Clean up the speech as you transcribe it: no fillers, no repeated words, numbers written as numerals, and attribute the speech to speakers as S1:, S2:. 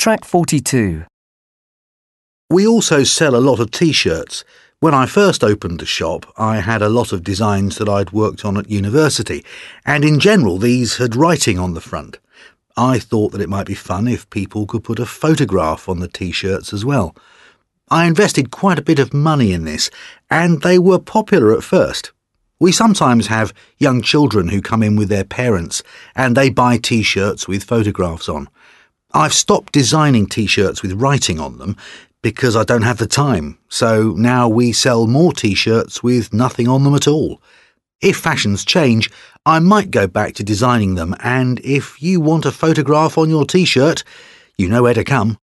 S1: Track 42.
S2: We also sell a lot of T-shirts. When I first opened the shop, I had a lot of designs that I'd worked on at university, and in general these had writing on the front. I thought that it might be fun if people could put a photograph on the T-shirts as well. I invested quite a bit of money in this, and they were popular at first. We sometimes have young children who come in with their parents, and they buy T-shirts with photographs on. I've stopped designing T-shirts with writing on them because I don't have the time, so now we sell more T-shirts with nothing on them at all. If fashions change, I might go back to designing them, and if you want a photograph on your T-shirt, you know where to come.